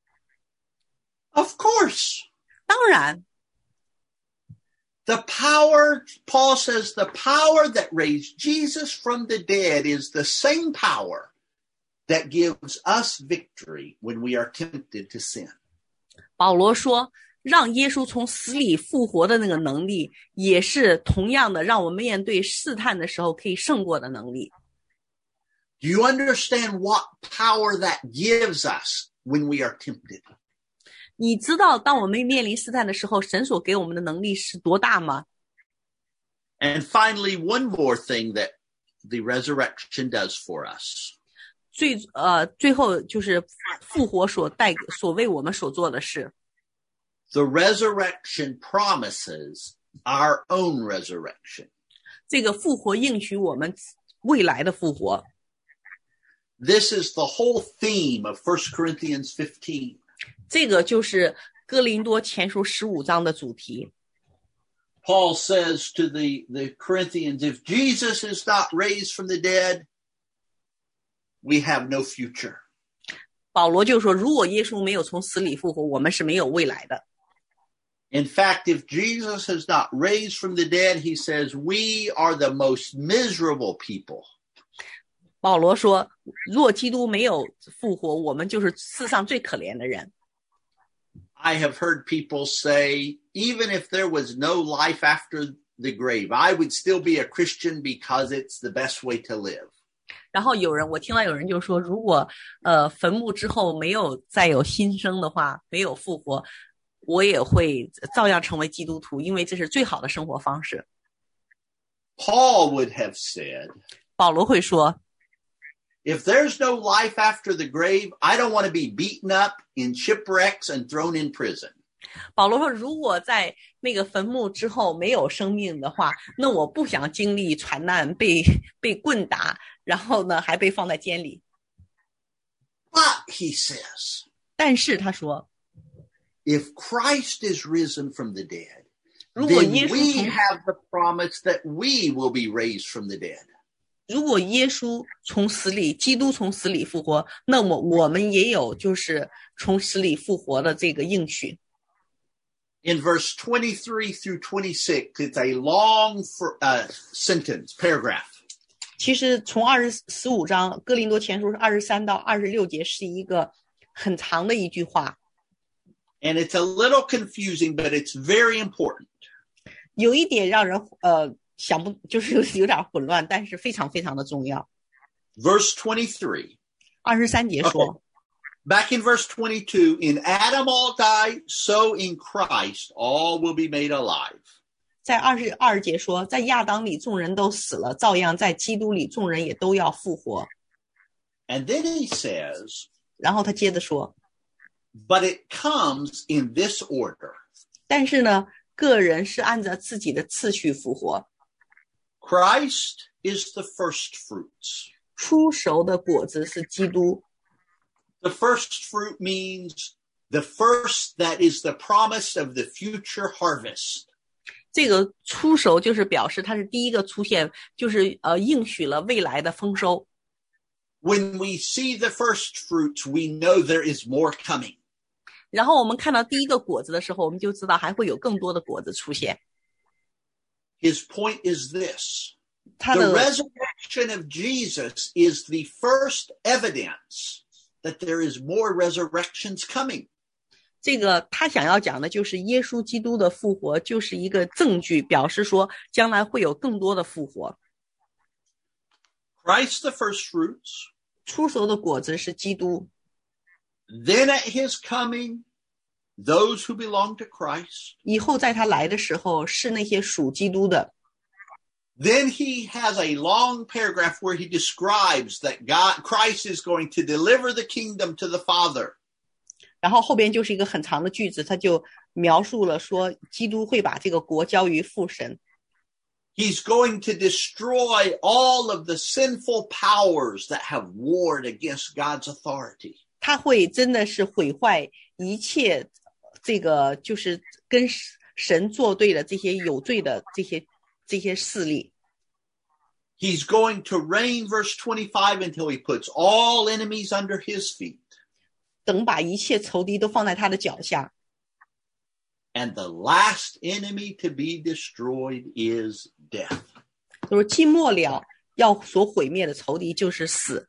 Of course. 当然， The power, Paul says, the power that raised Jesus from the dead is the same power that gives us victory when we are tempted to sin. 保罗说，让耶稣从死里复活的那个能力，也是同样的，让我们面对试探的时候可以胜过的能力。 Do you understand what power that gives us when we are tempted? 你知道，当我们面临试探的时候，神所给我们的能力是多大吗？ And finally, one more thing that the resurrection does for us. 最后就是复活所为我们所做的事。 The resurrection promises our own resurrection. 这个复活应许我们未来的复活。 This is the whole theme of 1 Corinthians 15. 这个就是哥林多前书15章的主题。 Paul says to the Corinthians, if Jesus is not raised from the dead, we have no future. 保罗就说，如果耶稣没有从死里复活，我们是没有未来的。 In fact, if Jesus has not raised from the dead, he says, we are the most miserable people. 保罗说，如果基督没有复活，我们就是世上最可怜的人。 I have heard people say, even if there was no life after the grave, I would still be a Christian because it's the best way to live. 然后我听到有人就说，如果坟墓之后没有再有新生的话，没有复活，我也会照样成为基督徒，因为这是最好的生活方式。 Paul would have said, 保罗会说， If there's no life after the grave, I don't want to be beaten up in shipwrecks and thrown in prison. 保罗说，如果在那个坟墓之后没有生命的话，那我不想经历船难，被棍打，然后呢还被放在监里。 But he says, 但是他说， if Christ is risen from the dead, 如果 then 耶稣 we 从 have the promise that we will be raised from the dead. 如果耶稣从死里，基督从死里复活，那么我们也有就是从死里复活的这个应许。 In verse 23 through 26, it's a long sentence, paragraph. 其实从15章哥林多前书23到26节是一个很长的一句话， And it's a little confusing, but it's very important. 有一点让人想不就是有点混乱，但是非常非常的重要。 Verse 23. 23节说， Back in verse 22, in Adam all die, so in Christ all will be made alive. 在22节说，在亚当里众人都死了，照样在基督里众人也都要复活。 And then he says, 然后他接着说， but it comes in this order. 但是呢，个人是按照自己的次序复活。 Christ is the first fruits. 初熟的果子是基督。 The first fruit means the first that is the promise of the future harvest. 这个初熟就是表示它是第一个出现，就是应许了未来的丰收。 When we see the first fruits, we know there is more coming. 然后我们看到第一个果子的时候，我们就知道还会有更多的果子出现。 His point is this. 他 The 的 resurrection of Jesus is the first evidence that there is more resurrections coming. 这个他想要讲的就是耶稣基督的复活，就是一个证据，表示说将来会有更多的复活。 Christ the first fruits. 初熟的果子是基督， Then at his coming, those who belong to Christ. 以后在他来的时候是那些属基督的。 Then he has a long paragraph where he describes that Christ is going to deliver the kingdom to the Father. 然后后边就是一个很长的句子，他就描述了说基督会把这个国交于父神。 He's going to destroy all of the sinful powers that have warred against God's authority. 他会真的是毁坏一切这个就是跟神作对的这些有罪的这些势力。 He's going to reign, verse 25, until he puts all enemies under his feet. 等把一切仇敌都放在他的脚下。 And the last enemy to be destroyed is death. 就是既末了要所毁灭的仇敌就是死。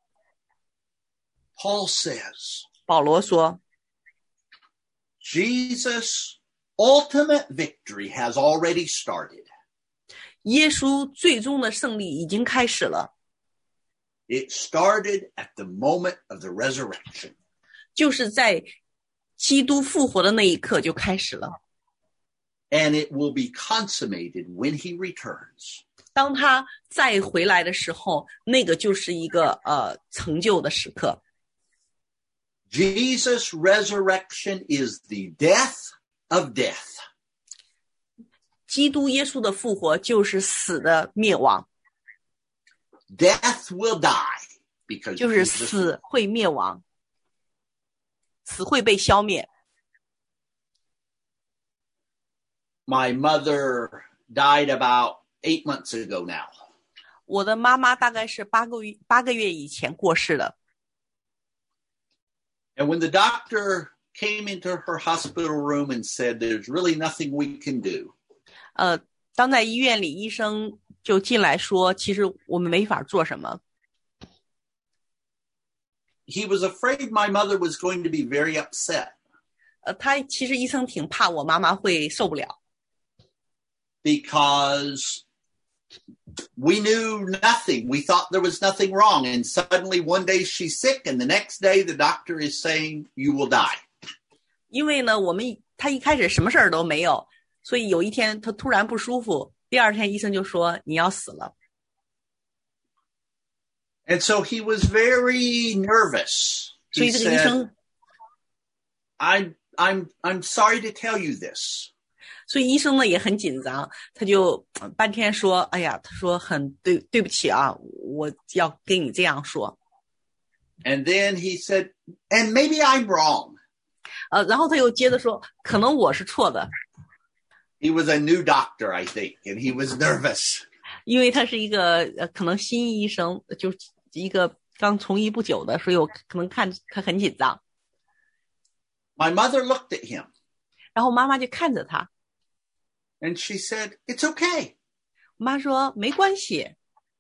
Paul says, 保罗说， Jesus' ultimate victory has already started. 耶稣最终的胜利已经开始了， It started at the moment of the resurrection. 就是在基督复活的那一刻就开始了。 And it will be consummated when he returns. 当他再回来的时候，那个就是一个成就的时刻。 Jesus' resurrection is the death of death. 基督耶稣的复活就是死的灭亡， Death will die because 就是 Jesus 死会灭亡，死会被消灭。 My mother died about 8 months ago now. 我的妈妈大概是八个月以前过世的。 And when the doctor came into her hospital room and said, there's really nothing we can do, 当在医院里，医生就进来说，其实我们没法做什么。 he was afraid my mother was going to be very upset 他其实医生挺怕我妈妈会受不了， because we knew nothing. We thought there was nothing wrong. And suddenly one day she's sick and the next day the doctor is saying you will die. 因为呢，他一开始什么事儿都没有，所以有一天他突然不舒服，第二天医生就说你要死了。 And so he was very nervous. 所 He 以这个医 said, 生， I'm sorry to tell you this. 所以医生呢也很紧张，他就半天说，哎呀，他说很对不起啊，我要跟你这样说。 And then he said, and maybe I'm wrong. 然后他又接着说，可能我是错的， He was a new doctor, I think, and he was nervous. 因为他是一个可能新医生，就是一个刚从医不久的，所以我可能看他很紧张。 My mother looked at him 然后妈妈就看着他， and she said, it's okay. 妈说没关系。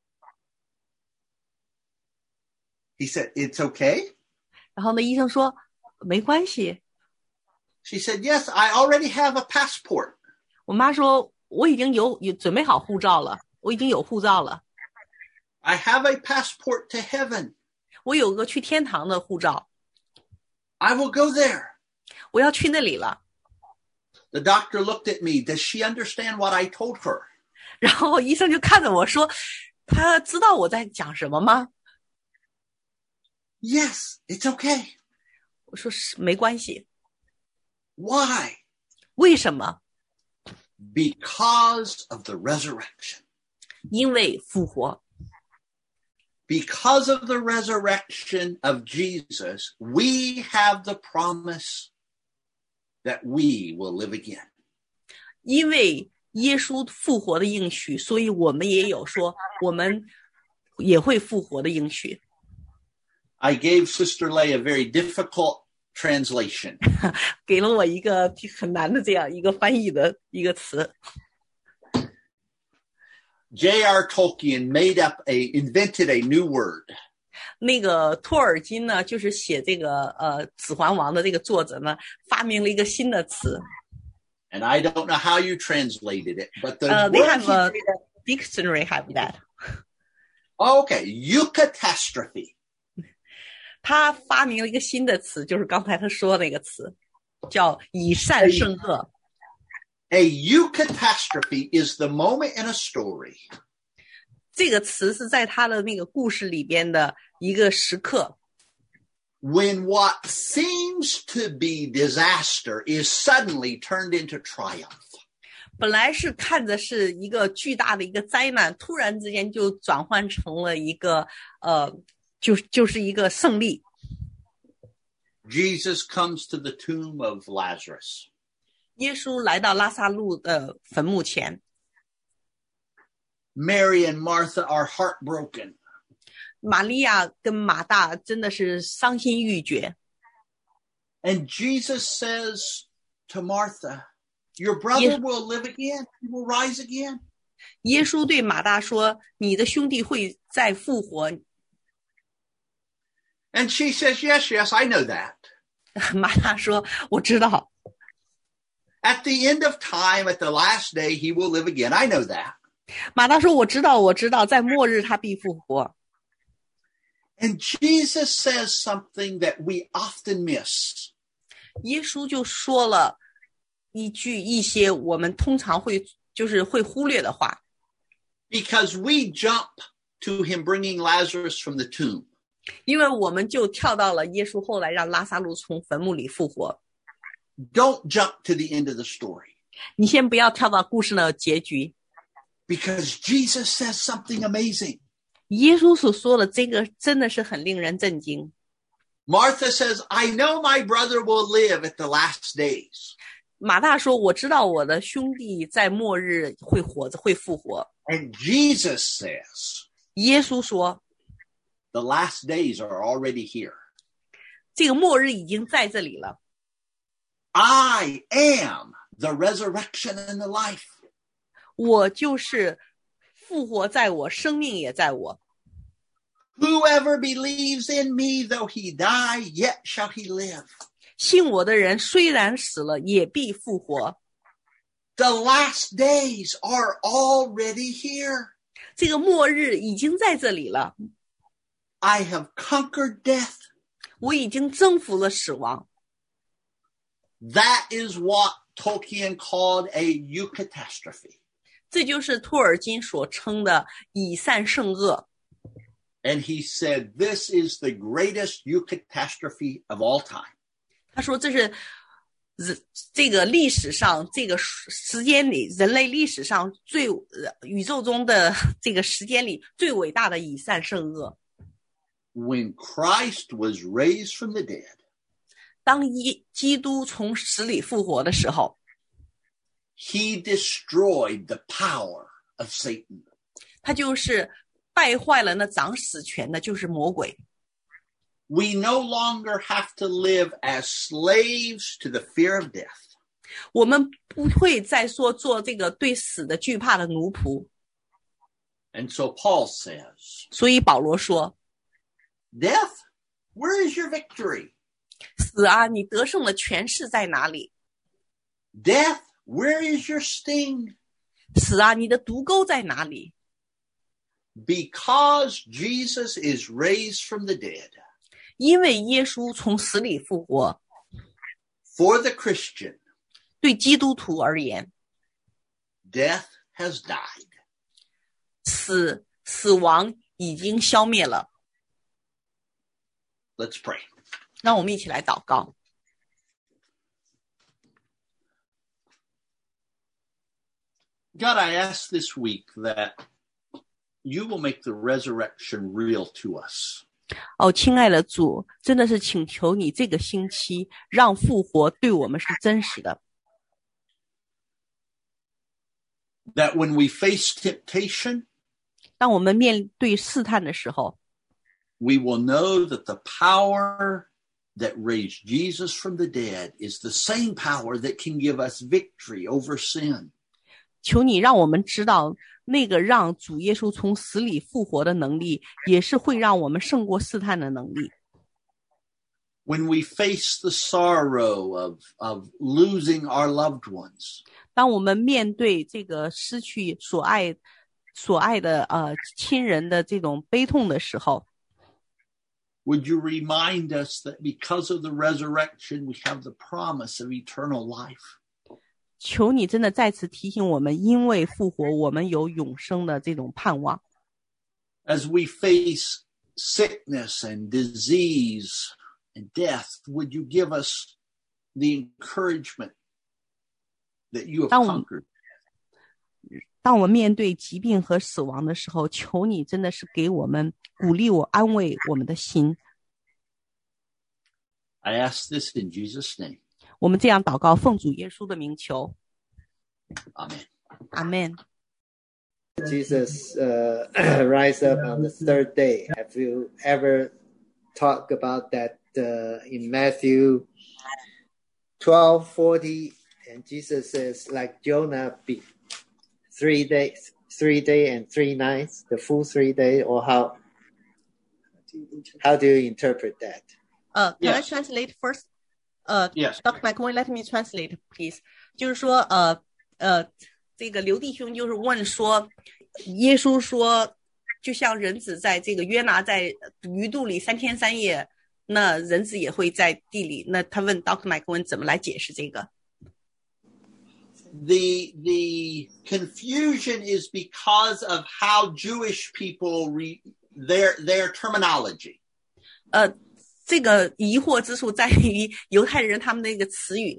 He said, it's okay. 然后呢，医生说没关系。 She said, yes, I already have a passport. 我妈说我已经有准备好护照了，我已经有护照了， I have a passport to heaven. 我有个去天堂的护照， I will go there. 我要去那里了。 The doctor looked at me. Does she understand what I told her? 然后医生就看着我说，他知道我在讲什么吗？ Yes, it's okay. 我说是没关系。 Why? 为什么？ Because of the resurrection. 因为复活。 Because of the resurrection of Jesus, we have the promise that we will live again. 因为耶稣复活的应许，所以我们也有说我们也会复活的应许。 I gave Sister Leigh a very difficult translation. 给了我一个很难的这样一个翻译的一个词。 J.R. Tolkien invented a new word. 那个托尔金呢，就是写这个《指环王》的这个作者呢，发明了一个新的词。 And I don't know how you translated it, but the They word have a dictionary have that. Okay, eucatastrophe. 他发明了一个新的词，就是刚才他说的那个词，叫以善胜恶。 A eucatastrophe is the moment in a story 这个词是在他的那个故事里边的一个时刻， when what seems to be disaster is suddenly turned into triumph. 本来是看着是一个巨大的一个灾难，突然之间就转换成了一个就是一个胜利。 Jesus comes to the tomb of Lazarus. 耶稣来到拉萨路的坟墓前， Mary and Martha are heartbroken. 玛利亚跟马大真的是伤心欲绝。 And Jesus says to Martha, your brother will live again. He will rise again. 耶稣对马大说：“你的兄弟会再复活。” And she says, yes, yes, I know that. 马大说：“我知道。” At the end of time, at the last day, he will live again. I know that. 马大说：“我知道，我知道，在末日他必复活。” And Jesus says something that we often miss. 耶稣就说了一些我们通常会忽略的话。 Because we jump to him bringing Lazarus from the tomb. 因为我们就跳到了耶稣后来让拉萨路从坟墓里复活。 Don't jump to the end of the story. 你先不要跳到故事的结局。 Because Jesus says something amazing. 耶稣所说的这个真的是很令人震惊。 Martha says, I know my brother will live at the last days. 马大说：“我知道我的兄弟在末日会复活。” And Jesus says, 耶稣说 the last days are already here. 这个末日已经在这里了。 I am the resurrection and the life. 我就是复活在我，生命也在我。 Whoever believes in me, though he die, yet shall he live. 信我的人虽然死了，也必复活。 The last days are already here. 这个末日已经在这里了。 I have conquered death. 我已经征服了死亡。 That is what Tolkien called a eucatastrophe. 这就是托尔金所称的以善胜恶。 And he said, this is the greatest eucatastrophe of all time. 他说这是这个历史上这个时间里人类历史上宇宙中的这个时间里最伟大的以善胜恶。 When Christ was raised from the dead, 当基督从死里复活的时候， he destroyed the power of Satan. 他就是败坏了那掌死权的，就是魔鬼。 We no longer have to live as slaves to the fear of death. 我们不会再说做这个对死的惧怕的奴仆。 And so Paul says, 所以保罗说， Death, where is your victory? 死啊，你得胜的权势在哪里？ Death, where is your sting? 死啊，你的毒钩在哪里？ Because Jesus is raised from the dead. 因为耶稣从死里复活， For the Christian, 对基督徒而言， death has died. 死亡已经消灭了。 Let's pray. 让我们一起来祷告。 God, I ask this week that you will make the resurrection real to us. 亲爱的主，真的是请求你这个星期让复活对我们是真实的。 That when we face temptation, 当我们面对试探的时候， we will know that the power that raised Jesus from the dead is the same power that can give us victory over sin. 求你让我们知道，那个让主耶稣从死里复活的能力，也是会让我们胜过试探的能力。 When we face the sorrow of losing our loved ones, 当我们面对这个失去所爱的亲人的这种悲痛的时候， would you remind us that because of the resurrection, we have the promise of eternal life? 求你真的再次提醒我们，因为复活，我们有永生的这种盼望。 As we face sickness and disease and death, would you give us the encouragement that you have conquered? 当我们面对疾病和死亡的时候，求你真的是给我们鼓励安慰我们的心。 I ask this in Jesus' name. 我们这样祷告，奉主耶稣的名求。 Amen. Amen. Jesus rise up on the third day. Have you ever talked about that in Matthew 12:40? And Jesus says, like Jonah, be 3 days and 3 nights, the full 3 days, or how do you interpret that? Can Yes. I translate first? Yes. Dr. McCoy, let me translate, please. 就是说，这个刘弟兄就是问说，耶稣说，就像人子在这个约拿在鱼肚里3天3夜，那人子也会在地里。那他问 Dr. McCoy 怎么来解释这个？ The confusion is because of how Jewish people their terminology. 这个疑惑之处在于犹太人他们那个词语。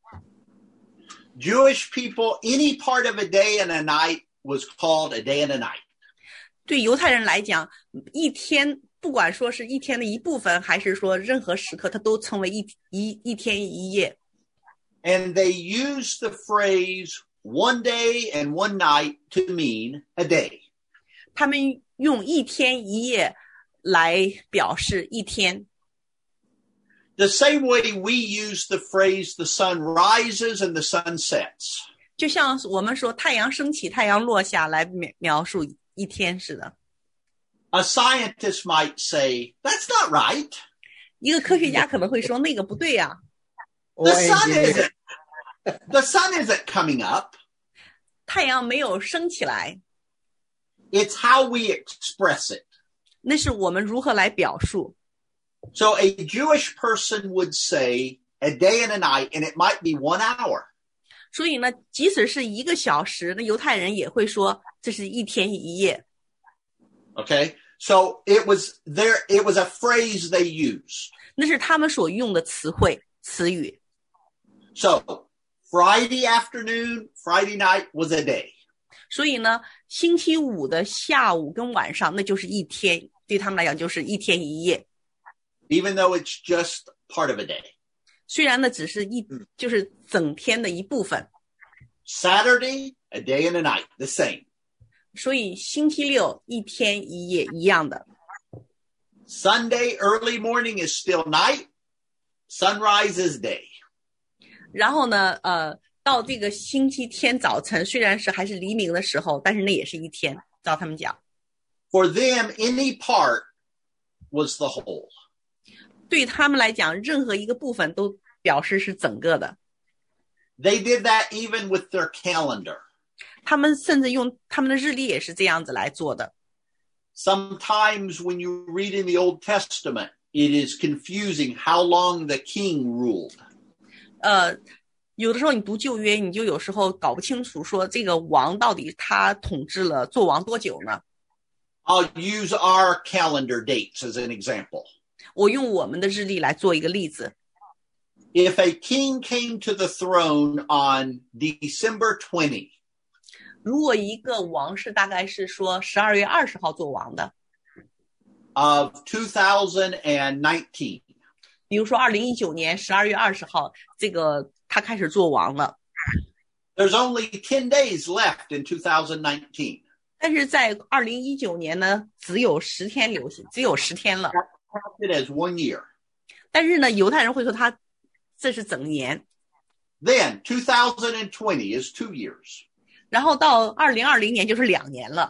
Jewish people, any part of a day and a night was called a day and a night. 对犹太人来讲，一天不管说是一天的一部分，还是说任何时刻，它都称为一天一夜。 And they use the phrase one day and one night to mean a day. 他们用一天一夜来表示一天。 The same way we use the phrase the sun rises and the sun sets. 就像我们说太阳升起太阳落下来描述一天似的。 A scientist might say, that's not right. 一个科学家可能会说那个不对呀。 The sun isn't coming up. 太阳没有升起来。 It's how we express it. 那是我们如何来表述。 So a Jewish person would say a day and a night, and it might be 1 hour. 所以呢，即使是1个小时，那犹太人也会说这是一天一夜。 Okay? So it was a phrase they use. 那是他们所用的词语。 So Friday afternoon, Friday night was a day. 所以呢，星期五的下午跟晚上，那就是一天，对他们来讲就是一天一夜。 Even though it's just part of a day. 虽然呢，只是就是整天的一部分。 Saturday, a day and a night, the same. 所以星期六一天一夜一样的。 Sunday early morning is still night. Sunrise is day. 然后呢，到这个星期天早晨，虽然是还是黎明的时候，但是那也是一天。照他们讲 For them, any part was the whole. 对他们来讲，任何一个部分都表示是整个的。 They did that even with their calendar. 他们甚至用他们的日历也是这样子来做的。 Sometimes when you read in the Old Testament, it is confusing how long the king ruled. 有的时候你读旧约，你就有时候搞不清楚说这个王到底他统治了做王多久呢？ I'll use our calendar dates as an example. 我用我们的日历来做一个例子。 If a king came to the throne on December 20, 如果一个王是大概是说12月20号做王的 of 2019, 比如说2019年12月20号这个他开始做王了， there's only 10 days left in 2019. 但是在2019年呢只有10天流行，只有10天了。 Counted as 1 year. 但是呢犹太人会说他这是整年， Then 2020 is 2 years. 然后到2020年就是2年了。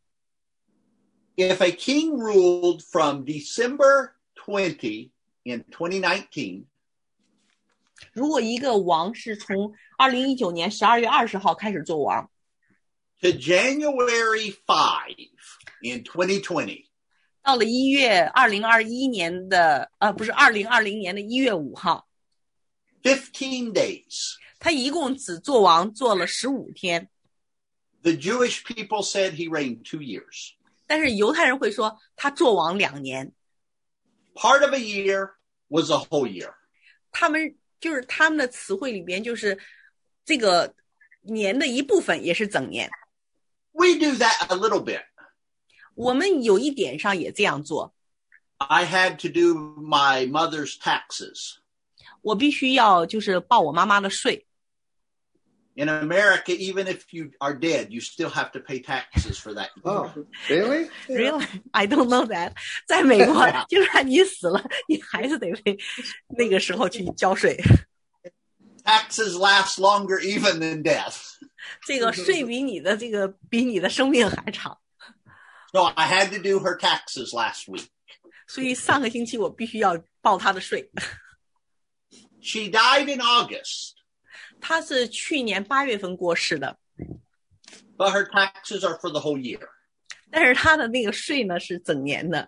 If a king ruled from December 20 in 2019, 如果一个王是从2019年12月20号开始做王 to January 5 in 2020, 到了2021年的不是2020年的1月5号 15 days. 他一共只做王做了15天， The Jewish people said he reigned 2 years. 但是犹太人会说他做王2年， Part of a year was a whole year. 他们的词汇里边就是这个年的一部分也是整年。 We do that a little bit. 我们有一点上也这样做。 I had to do my mother's taxes. 我必须要就是报我妈妈的税。 In America, even if you are dead, you still have to pay taxes for that. Oh, really? Really? I don't know that. 在美国，就算你死了，你还是得为那个时候去交税。 Taxes last longer even than death. 这个税比你的生命还长。 So I had to do her taxes last week. 所以上个星期我必须要报她的税。 She died in August, 她是去年8月份过世的， but her taxes are for the whole year. 但是她的那个税呢是整年的。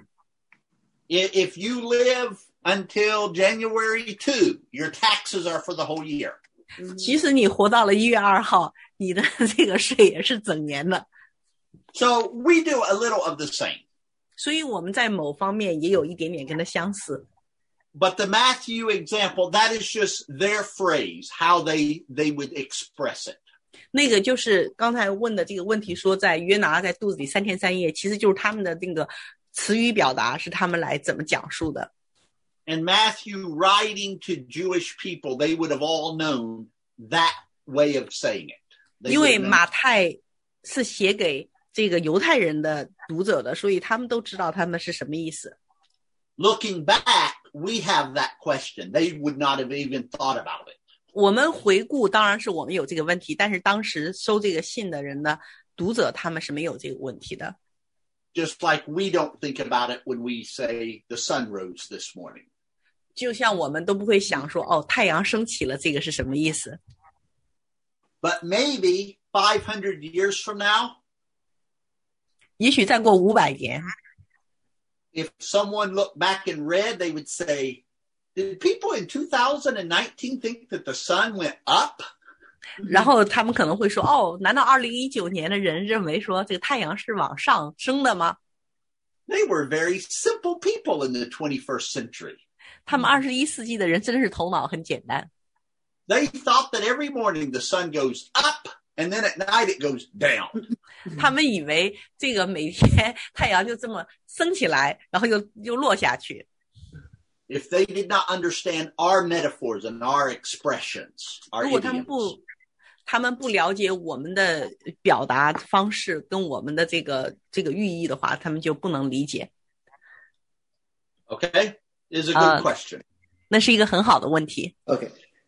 If you live until January 2, your taxes are for the whole year. 即使你活到了1月2号，你的这个税也是整年的。 So we do a little of the same. 所以我们在某方面也有一点点跟它相似。 But the Matthew example, that is just their phrase, how they would express it. 那个就是刚才问的这个问题，说在约拿在肚子里3天3夜，其实就是他们的那个词语表达是他们来怎么讲述的。 And Matthew writing to Jewish people, they would have all known that way of saying it. 因为马太是写给这个犹太人的读者的，所以他们都知道他们是什么意思。 Looking back, we have that question. They would not have even thought about it. 我们回顾，当然是我们有这个问题，但是当时收这个信的人呢，读者他们是没有这个问题的。 Just like we don't think about it when we say the sun rose this morning. 就像我们都不会想说，哦，太阳升起了，这个是什么意思？ But maybe 500 years from now, 也许再过500年， if someone looked back and read, they would say, did people in 2019 think that the sun went up? 然后他们可能会说，哦，难道2019年的人认为说这个太阳是往上升的吗？ They were very simple people in the 21st century. 他们21世纪的人真是头脑很简单。 They thought that every morning the sun goes up and then at night it goes down. 他们以为这个每天太阳就这么升起来，然后又落下去。 If they did not understand our metaphors and our expressions, our 如果 idioms, 他们不了解我们的表达方式跟我们的这个寓意的话，他们就不能理解。 okay, is a good question. 那是一个很好的问题。 Okay.